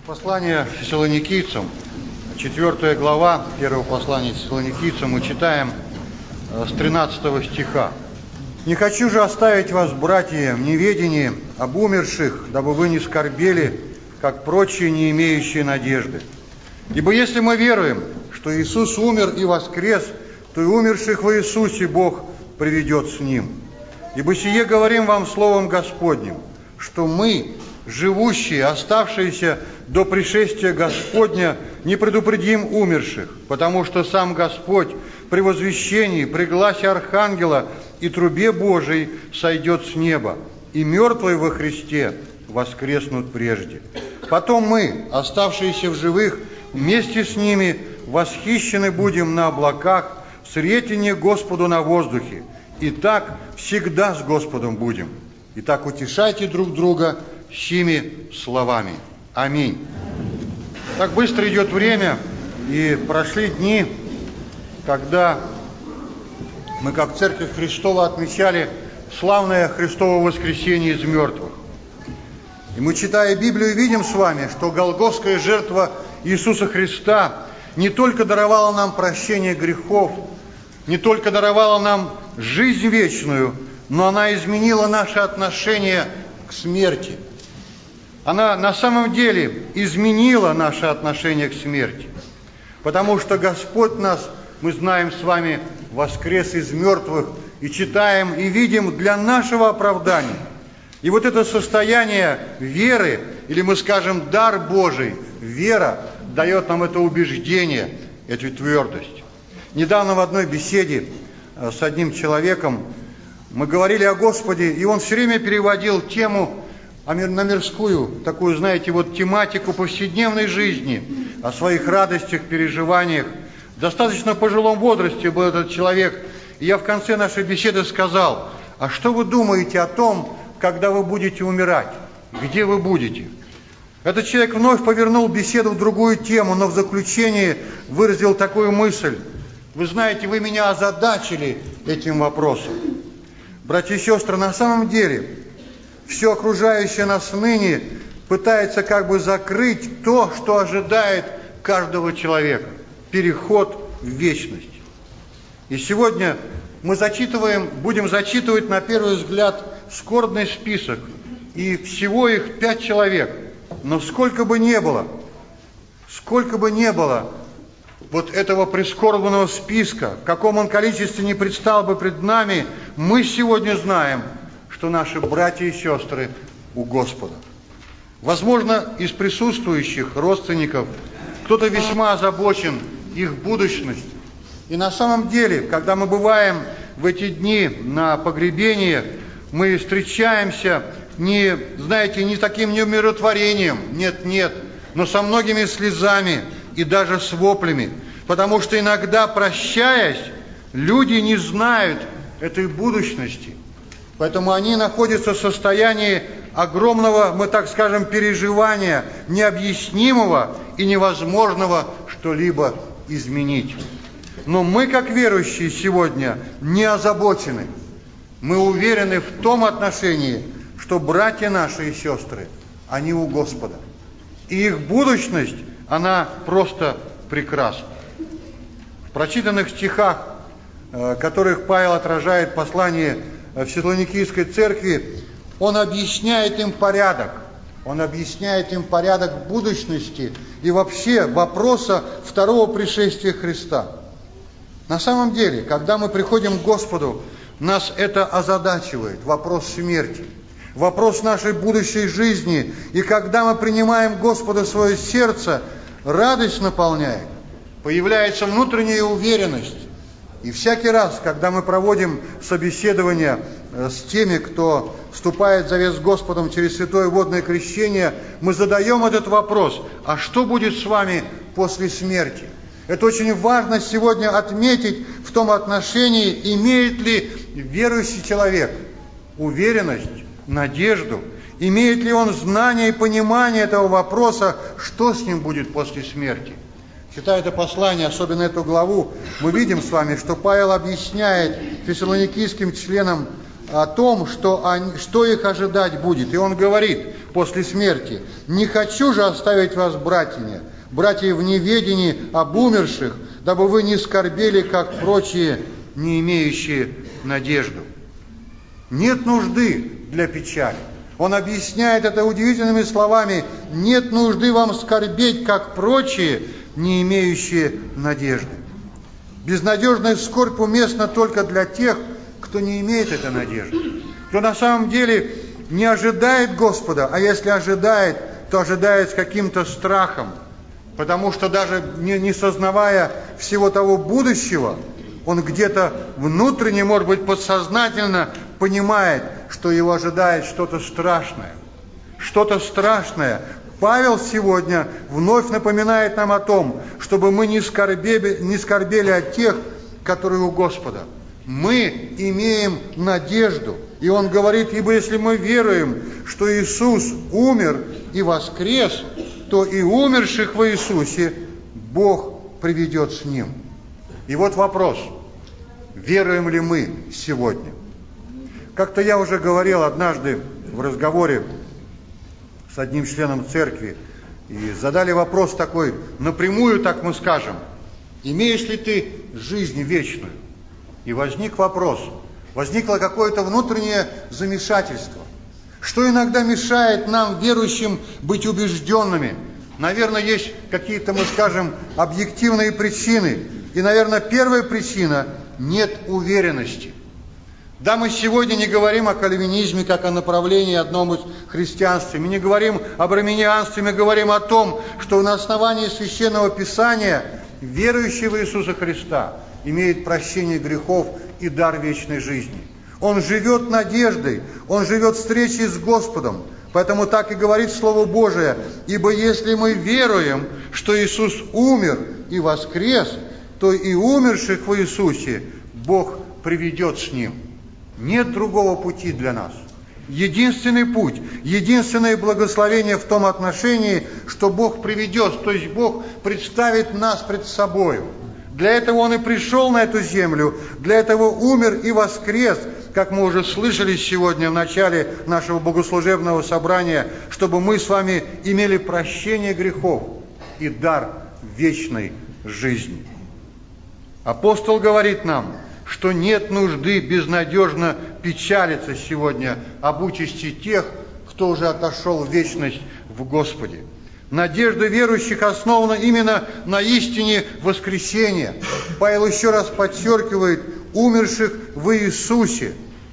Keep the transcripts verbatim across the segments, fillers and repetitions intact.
Послание Фессалоникийцам, четвёртая глава, первого послания Фессалоникийцам, мы читаем с тринадцатого стиха. «Не хочу же оставить вас, братья, в неведении об умерших, дабы вы не скорбели, как прочие, не имеющие надежды. Ибо если мы веруем, что Иисус умер и воскрес, то и умерших во Иисусе Бог приведет с Ним. Ибо сие говорим вам словом Господним, что мы, живущие, оставшиеся до пришествия Господня, не предупредим умерших, потому что сам Господь при возвещении, при гласе архангела и трубе Божией сойдет с неба, и мертвые во Христе воскреснут прежде. Потом мы, оставшиеся в живых, вместе с ними восхищены будем на облаках, в сретении Господу на воздухе, и так всегда с Господом будем. Итак, утешайте друг друга сими словами. Аминь». Так быстро идет время, и прошли дни, когда мы, как Церковь Христова, отмечали славное Христово воскресение из мертвых. И мы, читая Библию, видим с вами, что голгофская жертва Иисуса Христа не только даровала нам прощение грехов, не только даровала нам жизнь вечную, но она изменила наше отношение к смерти. Она на самом деле изменила наше отношение к смерти, потому что Господь нас, мы знаем с вами, воскрес из мертвых, и читаем, и видим для нашего оправдания. И вот это состояние веры, или мы скажем дар Божий, вера дает нам это убеждение, эту твердость. Недавно в одной беседе с одним человеком мы говорили о Господе, и он все время переводил тему на мирскую, такую, знаете, вот тематику повседневной жизни, о своих радостях, переживаниях. В достаточно пожилом возрасте был этот человек, и я в конце нашей беседы сказал: а что вы думаете о том, когда вы будете умирать? Где вы будете? Этот человек вновь повернул беседу в другую тему, но в заключении выразил такую мысль: вы знаете, вы меня озадачили этим вопросом. Братья и сестры, на самом деле все окружающее нас ныне пытается как бы закрыть то, что ожидает каждого человека. Переход в вечность. И сегодня мы зачитываем, будем зачитывать на первый взгляд скорбный список. И всего их пять человек. Но сколько бы ни было, сколько бы ни было вот этого прискорбного списка, в каком он количестве не предстал бы пред нами, мы сегодня знаем, что наши братья и сестры у Господа. Возможно, из присутствующих родственников кто-то весьма озабочен их будущностью. И на самом деле, когда мы бываем в эти дни на погребении, мы встречаемся не, знаете, не таким неумиротворением, нет, нет, но со многими слезами и даже с воплями. Потому что иногда, прощаясь, люди не знают этой будущности. Поэтому они находятся в состоянии огромного, мы так скажем, переживания, необъяснимого и невозможного что-либо изменить. Но мы, как верующие, сегодня не озабочены. Мы уверены в том отношении, что братья наши и сестры, они у Господа. И их будущность, она просто прекрасна. В прочитанных стихах, которых Павел отражает послание в Фессалоникийской церкви, он объясняет им порядок. Он объясняет им порядок будущности и вообще вопроса второго пришествия Христа. На самом деле, когда мы приходим к Господу, нас это озадачивает, вопрос смерти, вопрос нашей будущей жизни. И когда мы принимаем Господа в свое сердце, радость наполняет, появляется внутренняя уверенность. И всякий раз, когда мы проводим собеседование с теми, кто вступает в завет с Господом через святое водное крещение, мы задаем этот вопрос: а что будет с вами после смерти? Это очень важно сегодня отметить в том отношении, имеет ли верующий человек уверенность, надежду, имеет ли он знание и понимание этого вопроса, что с ним будет после смерти. Читая это послание, особенно эту главу, мы видим с вами, что Павел объясняет фессалоникийским членам о том, что, они, что их ожидать будет. И он говорит: после смерти. Не хочу же оставить вас, братьями, братья в неведении об умерших, дабы вы не скорбели, как прочие, не имеющие надежду. Нет нужды для печали. Он объясняет это удивительными словами: нет нужды вам скорбеть, как прочие, не имеющие надежды. Безнадежная скорбь уместна только для тех, кто не имеет этой надежды, кто на самом деле не ожидает Господа, а если ожидает, то ожидает с каким-то страхом, потому что даже не, не сознавая всего того будущего, он где-то внутренне, может быть, подсознательно понимает, что его ожидает что-то страшное. Что-то страшное. Павел сегодня вновь напоминает нам о том, чтобы мы не скорбели, не скорбели о тех, которые у Господа. Мы имеем надежду. И он говорит: ибо если мы веруем, что Иисус умер и воскрес, то и умерших во Иисусе Бог приведет с Ним. И вот вопрос: веруем ли мы сегодня? Как-то я уже говорил однажды в разговоре с одним членом церкви, и задали вопрос такой, напрямую так мы скажем: имеешь ли ты жизнь вечную? И возник вопрос, возникло какое-то внутреннее замешательство. Что иногда мешает нам, верующим, быть убежденными? Наверное, есть какие-то, мы скажем, объективные причины. И, наверное, первая причина – нет уверенности. Да, мы сегодня не говорим о кальвинизме как о направлении одном из христианстве. Мы не говорим об арминианстве, мы говорим о том, что на основании Священного Писания верующий в Иисуса Христа имеет прощение грехов и дар вечной жизни. Он живет надеждой, он живет встречей с Господом. Поэтому так и говорит Слово Божие: ибо если мы веруем, что Иисус умер и воскрес, то и умерших в Иисусе Бог приведет с Ним. Нет другого пути для нас. Единственный путь, единственное благословение в том отношении, что Бог приведет, то есть Бог представит нас пред собою. Для этого Он и пришел на эту землю, для этого умер и воскрес, как мы уже слышали сегодня в начале нашего богослужебного собрания, чтобы мы с вами имели прощение грехов и дар вечной жизни. Апостол говорит нам, что нет нужды безнадежно печалиться сегодня об участи тех, кто уже отошел в вечность в Господе. Надежда верующих основана именно на истине воскресения. Павел еще раз подчеркивает: умерших в Иисусе.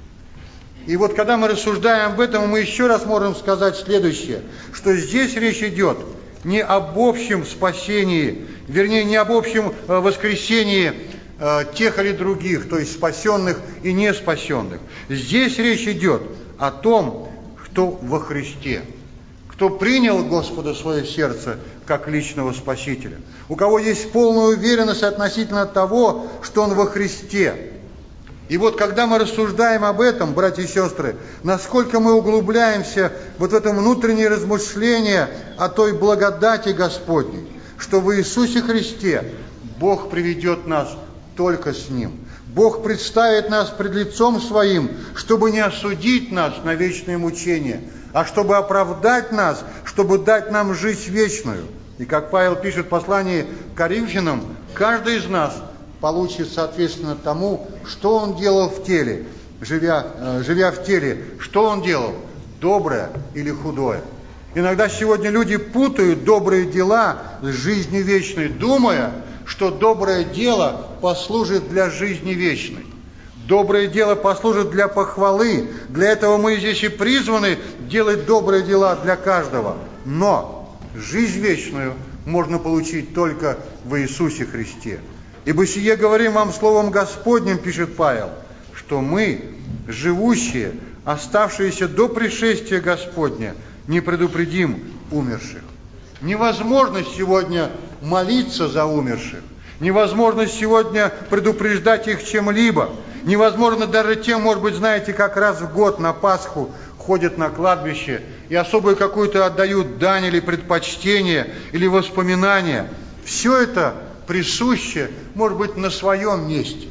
И вот когда мы рассуждаем об этом, мы еще раз можем сказать следующее, что здесь речь идет не об общем спасении, вернее, не об общем воскресении тех или других, то есть спасенных и не спасенных. Здесь речь идет о том, кто во Христе, кто принял Господа в свое сердце как личного Спасителя, у кого есть полная уверенность относительно того, что он во Христе. И вот когда мы рассуждаем об этом, братья и сестры, насколько мы углубляемся вот в это внутреннее размышление о той благодати Господней, что в Иисусе Христе Бог приведет нас только с Ним. Бог представит нас пред лицом Своим, чтобы не осудить нас на вечное мучение, а чтобы оправдать нас, чтобы дать нам жизнь вечную. И как Павел пишет в послании к Коринфянам, каждый из нас получит соответственно тому, что он делал в теле, живя, э, живя в теле, что он делал, доброе или худое. Иногда сегодня люди путают добрые дела с жизнью вечной, думая, что доброе дело послужит для жизни вечной. Доброе дело послужит для похвалы. Для этого мы здесь и призваны делать добрые дела для каждого. Но жизнь вечную можно получить только в Иисусе Христе. Ибо сие говорим вам словом Господним, пишет Павел, что мы, живущие, оставшиеся до пришествия Господня, не предупредим умерших. Невозможно сегодня молиться за умерших. Невозможно сегодня предупреждать их чем-либо. Невозможно даже тем, может быть, знаете, как раз в год на Пасху ходят на кладбище и особую какую-то отдают дань или предпочтение, или воспоминания. Все это присуще, может быть, на своем месте.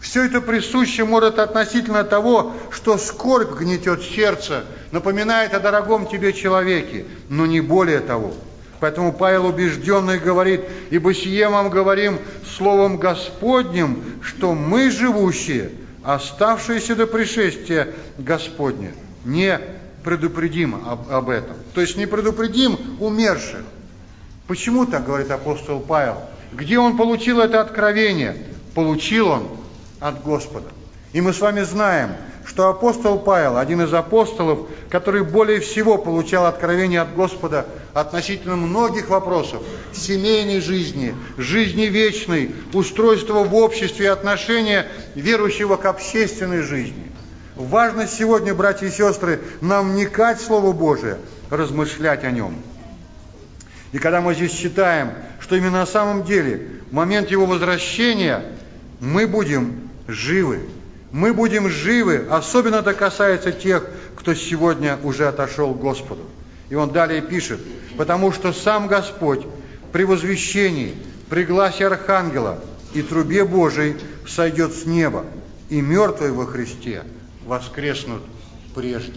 Все это присуще может относительно того, что скорбь гнетет сердце, напоминает о дорогом тебе человеке, но не более того. Поэтому Павел убежденный говорит: «Ибо сие вам говорим словом Господним, что мы, живущие, оставшиеся до пришествия Господня, не предупредим об, об этом». То есть не предупредим умерших. Почему так говорит апостол Павел? Где он получил это откровение? Получил он от Господа. И мы с вами знаем, что апостол Павел, один из апостолов, который более всего получал откровение от Господа относительно многих вопросов семейной жизни, жизни вечной, устройства в обществе и отношения верующего к общественной жизни. Важно сегодня, братья и сестры, нам вникать в Слово Божие, размышлять о нем. И когда мы здесь читаем, что именно на самом деле в момент Его возвращения мы будем живы. Мы будем живы, особенно это касается тех, кто сегодня уже отошел к Господу. И он далее пишет: «Потому что сам Господь при возвещении, при гласе архангела и трубе Божией сойдет с неба, и мертвые во Христе воскреснут прежде».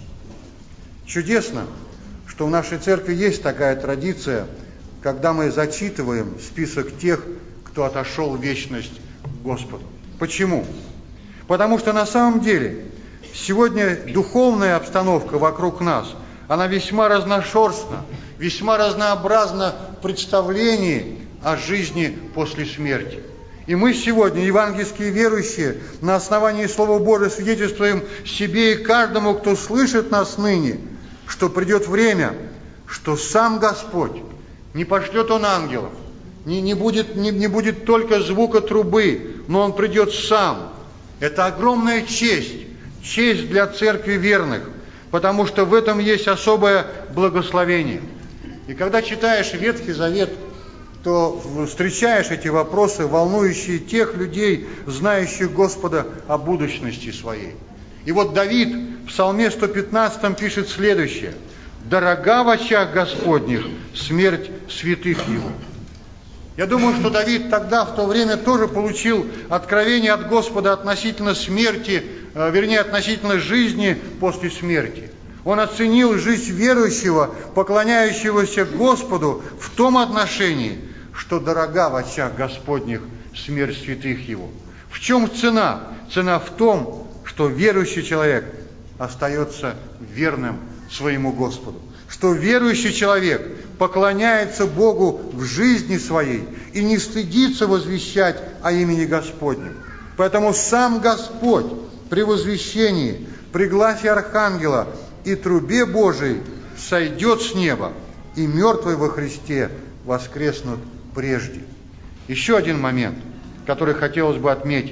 Чудесно, что в нашей церкви есть такая традиция, когда мы зачитываем список тех, кто отошел в вечность к Господу. Почему? Потому что на самом деле сегодня духовная обстановка вокруг нас, она весьма разношерстна, весьма разнообразна в представлении о жизни после смерти. И мы сегодня, евангельские верующие, на основании Слова Божия свидетельствуем себе и каждому, кто слышит нас ныне, что придет время, что сам Господь, не пошлет Он ангелов, не, не, будет, не, не будет только звука трубы, но Он придет сам. Это огромная честь, честь для церкви верных, потому что в этом есть особое благословение. И когда читаешь Ветхий Завет, то встречаешь эти вопросы, волнующие тех людей, знающих Господа о будущности своей. И вот Давид в Псалме сто пятнадцатом пишет следующее: «Дорога в очах Господних смерть святых Его». Я думаю, что Давид тогда, в то время, тоже получил откровение от Господа относительно смерти, э, вернее, относительно жизни после смерти. Он оценил жизнь верующего, поклоняющегося Господу в том отношении, что дорога в очах Господних смерть святых Его. В чем цена? Цена в том, что верующий человек остается верным своему Господу. Что верующий человек поклоняется Богу в жизни своей и не стыдится возвещать о имени Господнем. Поэтому сам Господь при возвещении, при гласе архангела и трубе Божией сойдет с неба, и мертвые во Христе воскреснут прежде. Еще один момент, который хотелось бы отметить.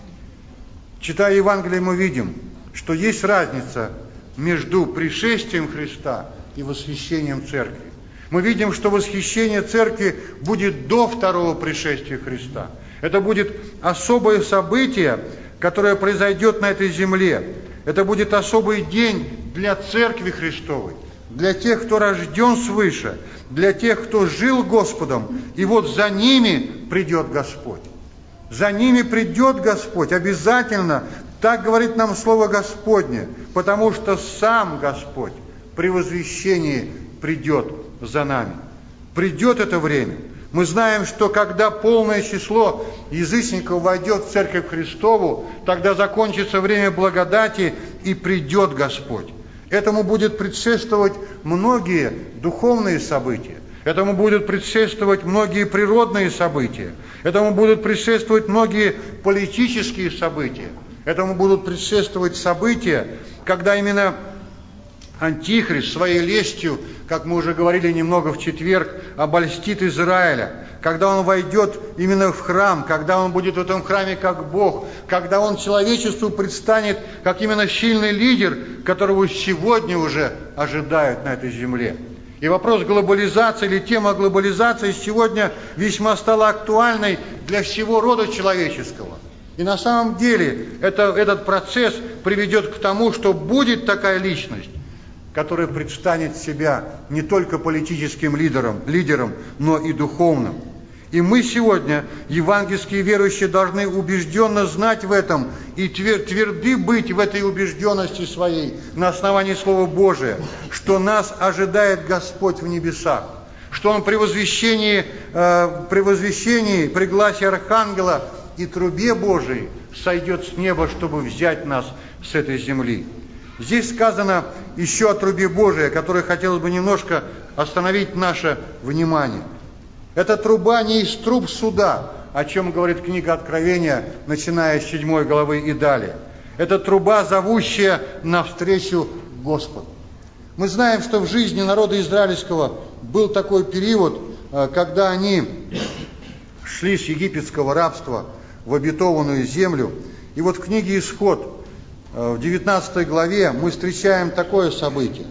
Читая Евангелие, мы видим, что есть разница между пришествием Христа и восхищением Церкви. Мы видим, что восхищение Церкви будет до второго пришествия Христа. Это будет особое событие, которое произойдет на этой земле. Это будет особый день для Церкви Христовой, для тех, кто рожден свыше, для тех, кто жил Господом. И вот за ними придет Господь. За ними придет Господь обязательно. Так говорит нам Слово Господне, потому что сам Господь при возвещении придет за нами. Придет это время. Мы знаем, что когда полное число язычников войдет в Церковь Христову, тогда закончится время благодати и придет Господь. Этому будет предшествовать многие духовные события. Этому будут предшествовать многие природные события. Этому будут предшествовать многие политические события. Этому будут предшествовать события, когда именно Антихрист своей лестью, как мы уже говорили немного в четверг, обольстит Израиля, когда он войдет именно в храм, когда он будет в этом храме как Бог, когда он человечеству предстанет как именно сильный лидер, которого сегодня уже ожидают на этой земле. И вопрос глобализации или тема глобализации сегодня весьма стала актуальной для всего рода человеческого. И на самом деле это, этот процесс приведет к тому, что будет такая личность, которая предстанет себя не только политическим лидером, лидером, но и духовным. И мы сегодня, евангельские верующие, должны убежденно знать в этом и тверды быть в этой убежденности своей на основании Слова Божия, что нас ожидает Господь в небесах, что Он при возвещении, э, при возвещении, при гласе архангела и трубе Божией сойдет с неба, чтобы взять нас с этой земли. Здесь сказано еще о трубе Божией, о которой хотелось бы немножко остановить наше внимание. Эта труба не из труб суда, о чем говорит книга Откровения, начиная с седьмой главы и далее. Это труба, зовущая навстречу Господу. Мы знаем, что в жизни народа израильского был такой период, когда они шли с египетского рабства в обетованную землю. И вот в книге «Исход», в девятнадцатой главе, мы встречаем такое событие.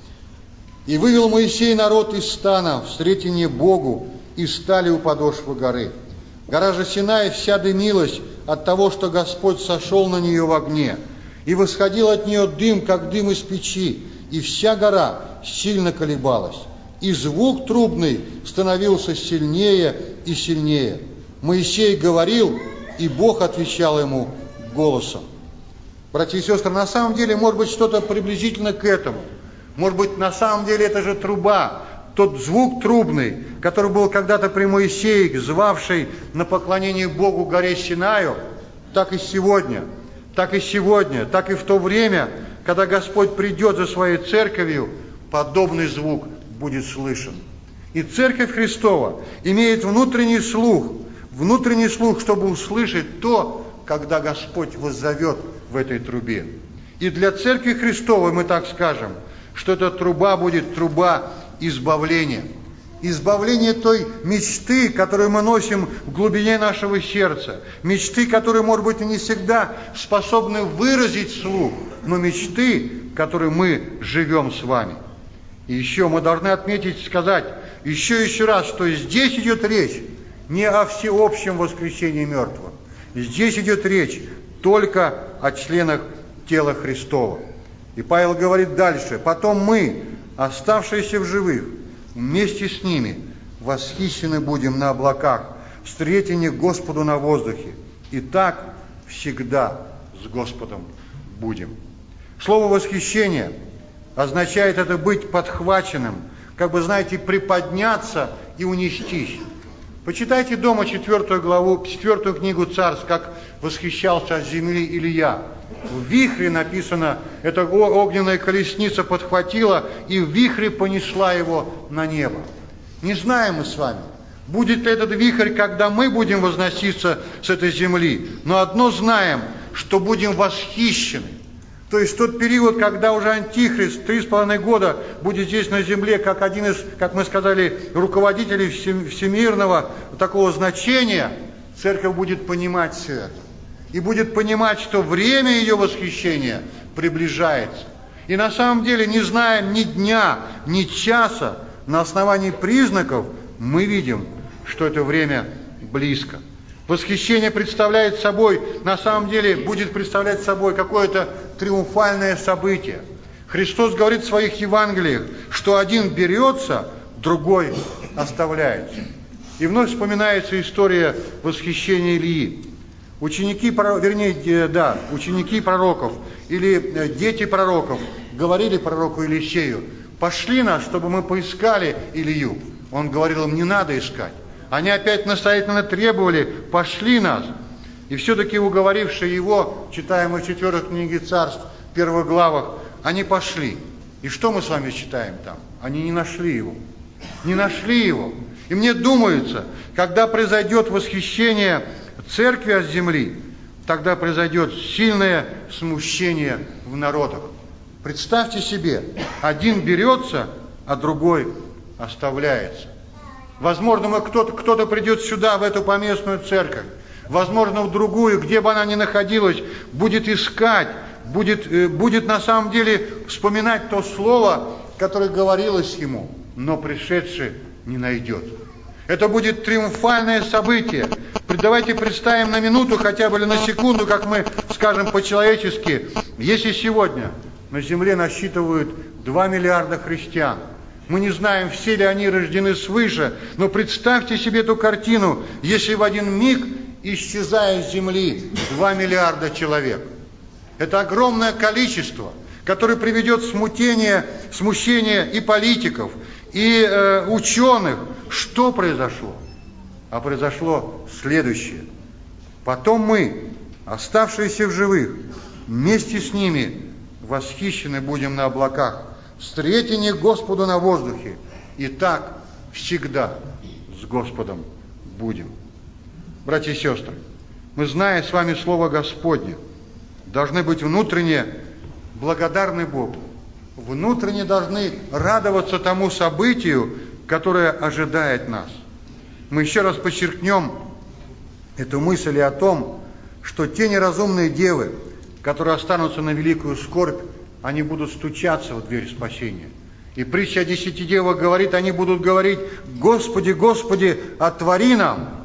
«И вывел Моисей народ из стана в сретение Богу, и стали у подошвы горы. Гора же Синай вся дымилась от того, что Господь сошел на нее в огне, и восходил от нее дым, как дым из печи, и вся гора сильно колебалась, и звук трубный становился сильнее и сильнее. Моисей говорил, и Бог отвечал ему голосом». Братья и сестры, на самом деле, может быть, что-то приблизительно к этому. Может быть, на самом деле, это же труба, тот звук трубный, который был когда-то при Моисее, звавший на поклонение Богу горе Синаю, так и сегодня, так и сегодня, так и в то время, когда Господь придет за своей церковью, подобный звук будет слышен. И Церковь Христова имеет внутренний слух, внутренний слух, чтобы услышать то, когда Господь воззовет в этой трубе. И для Церкви Христовой мы так скажем, что эта труба будет труба избавления. Избавление той мечты, которую мы носим в глубине нашего сердца. Мечты, которые, может быть, и не всегда способны выразить вслух, но мечты, которые мы живем с вами. И еще мы должны отметить, сказать еще и еще раз, что здесь идет речь не о всеобщем воскресении мертвых. Здесь идет речь только о членах тела Христова. И Павел говорит дальше: «Потом мы, оставшиеся в живых, вместе с ними восхищены будем на облаках, встретение Господу на воздухе, и так всегда с Господом будем». Слово «восхищение» означает это быть подхваченным, как бы, знаете, приподняться и унестись. Почитайте дома четвертую главу, четвертую книгу Царств, как восхищался от земли Илия. В вихре написано, эта огненная колесница подхватила и в вихре понесла его на небо. Не знаем мы с вами, будет ли этот вихрь, когда мы будем возноситься с этой земли, но одно знаем, что будем восхищены. То есть тот период, когда уже Антихрист три с половиной года будет здесь на земле, как один из, как мы сказали, руководителей всемирного такого значения, церковь будет понимать все это. И будет понимать, что время ее восхищения приближается. И на самом деле, не знаем ни дня, ни часа, на основании признаков мы видим, что это время близко. Восхищение представляет собой, на самом деле, будет представлять собой какое-то триумфальное событие. Христос говорит в своих Евангелиях, что один берется, другой оставляется. И вновь вспоминается история восхищения Илии. Ученики, вернее, да, ученики пророков или дети пророков говорили пророку Елисею: «Пошли нас, чтобы мы поискали Илью». Он говорил им: «Не надо искать». Они опять настоятельно требовали: «Пошли нас». И все-таки уговорившие его, читаем мы в четвертой книге Царств, в первых главах, они пошли. И что мы с вами читаем там? Они не нашли его. Не нашли его. И мне думается, когда произойдет восхищение церкви от земли, тогда произойдет сильное смущение в народах. Представьте себе, один берется, а другой оставляется. Возможно, мы кто-то, кто-то придет сюда, в эту поместную церковь, возможно, в другую, где бы она ни находилась, будет искать, будет, будет на самом деле вспоминать то слово, которое говорилось ему, но пришедший не найдет. Это будет триумфальное событие. Давайте представим на минуту, хотя бы или на секунду, как мы скажем по-человечески, если сегодня на земле насчитывают два миллиарда христиан, Мы не знаем, все ли они рождены свыше, но представьте себе эту картину, если в один миг исчезает с земли два миллиарда человек. Это огромное количество, которое приведет в смутение, смущение и политиков, и э, ученых. Что произошло? А произошло следующее. Потом мы, оставшиеся в живых, вместе с ними восхищены будем на облаках, встретение Господу на воздухе, и так всегда с Господом будем. Братья и сестры, мы, зная с вами Слово Господне, должны быть внутренне благодарны Богу, внутренне должны радоваться тому событию, которое ожидает нас. Мы еще раз подчеркнем эту мысль о том, что те неразумные девы, которые останутся на великую скорбь, они будут стучаться в дверь спасения. И притча о десяти девах говорит, они будут говорить: «Господи, Господи, отвори нам!»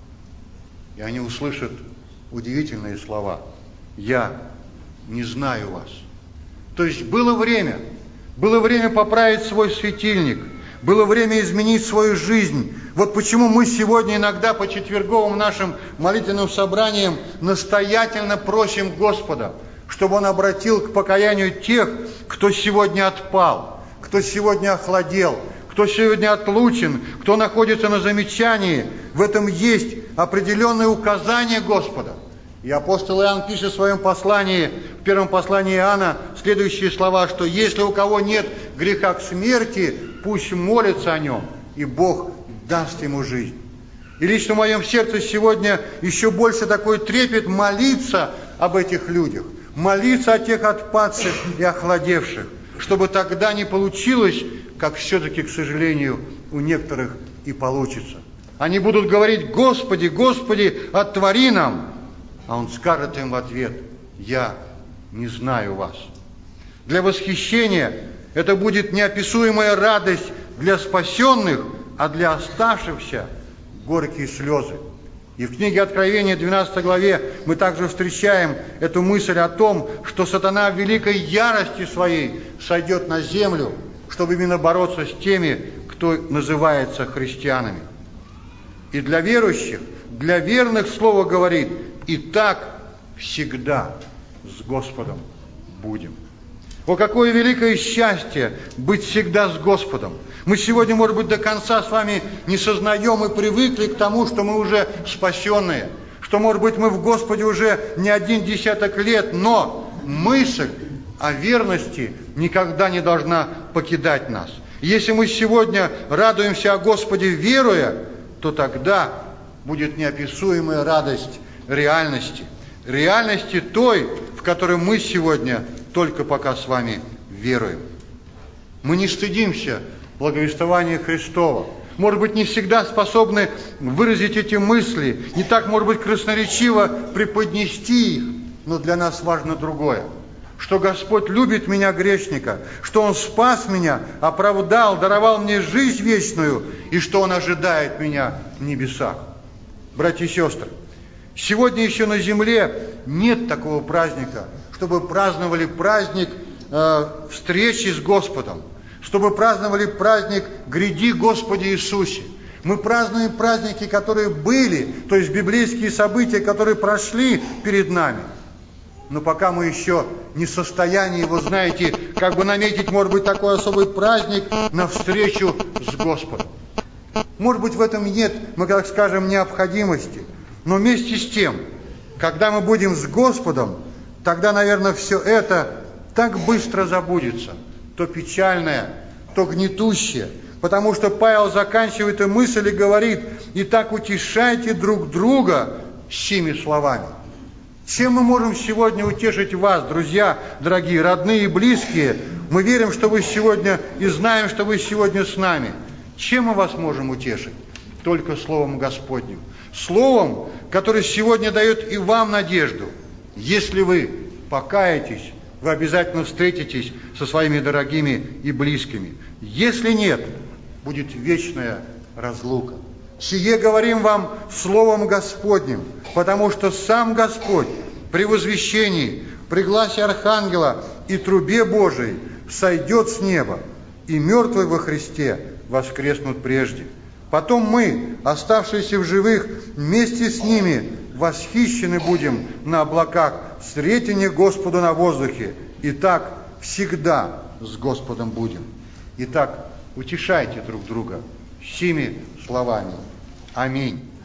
И они услышат удивительные слова: «Я не знаю вас». То есть было время, было время поправить свой светильник, было время изменить свою жизнь. Вот почему мы сегодня иногда по четверговым нашим молитвенным собраниям настоятельно просим Господа, чтобы Он обратил к покаянию тех, кто сегодня отпал, кто сегодня охладел, кто сегодня отлучен, кто находится на замечании. В этом есть определенные указания Господа. И апостол Иоанн пишет в своем послании, в первом послании Иоанна, следующие слова, что если у кого нет греха к смерти, пусть молится о нем, и Бог даст ему жизнь. И лично в моем сердце сегодня еще больше такой трепет молиться об этих людях, молиться о тех отпадших и охладевших, чтобы тогда не получилось, как все-таки, к сожалению, у некоторых и получится. Они будут говорить: «Господи, Господи, отвори нам!» А Он скажет им в ответ: «Я не знаю вас». Для восхищения это будет неописуемая радость для спасенных, а для оставшихся горькие слезы. И в книге Откровения, двенадцатой главе, мы также встречаем эту мысль о том, что сатана в великой ярости своей сойдет на землю, чтобы именно бороться с теми, кто называется христианами. И для верующих, для верных Слово говорит: «И так всегда с Господом будем». О, какое великое счастье быть всегда с Господом! Мы сегодня, может быть, до конца с вами не сознаем и привыкли к тому, что мы уже спасенные, что, может быть, мы в Господе уже не один десяток лет, но мысль о верности никогда не должна покидать нас. Если мы сегодня радуемся о Господе, веруя, то тогда будет неописуемая радость реальности. Реальности той, в которой мы сегодня только пока с вами веруем. Мы не стыдимся благовествования Христова. Может быть, не всегда способны выразить эти мысли, не так, может быть, красноречиво преподнести их, но для нас важно другое. Что Господь любит меня, грешника, что Он спас меня, оправдал, даровал мне жизнь вечную, и что Он ожидает меня в небесах. Братья и сестры, сегодня еще на земле нет такого праздника, чтобы праздновали праздник э, встречи с Господом, чтобы праздновали праздник «Гряди, Господи Иисусе». Мы празднуем праздники, которые были, то есть библейские события, которые прошли перед нами. Но пока мы еще не в состоянии, вы знаете, как бы наметить, может быть, такой особый праздник на встречу с Господом. Может быть, в этом нет, мы так скажем, необходимости. Но вместе с тем, когда мы будем с Господом, тогда, наверное, все это так быстро забудется. То печальное, то гнетущее. Потому что Павел заканчивает эту мысль и говорит: «Итак, утешайте друг друга сими словами». Чем мы можем сегодня утешить вас, друзья, дорогие, родные и близкие? Мы верим, что вы сегодня, и знаем, что вы сегодня с нами. Чем мы вас можем утешить? Только Словом Господним. Словом, которое сегодня дает и вам надежду. Если вы покаетесь, вы обязательно встретитесь со своими дорогими и близкими. Если нет, будет вечная разлука. Сие говорим вам Словом Господним, потому что сам Господь при возвещении, при гласе Архангела и трубе Божией сойдет с неба, и мертвые во Христе воскреснут прежде. Потом мы, оставшиеся в живых, вместе с ними восхищены будем на облаках, встретение Господу на воздухе. И так всегда с Господом будем. Итак, утешайте друг друга сими словами. Аминь.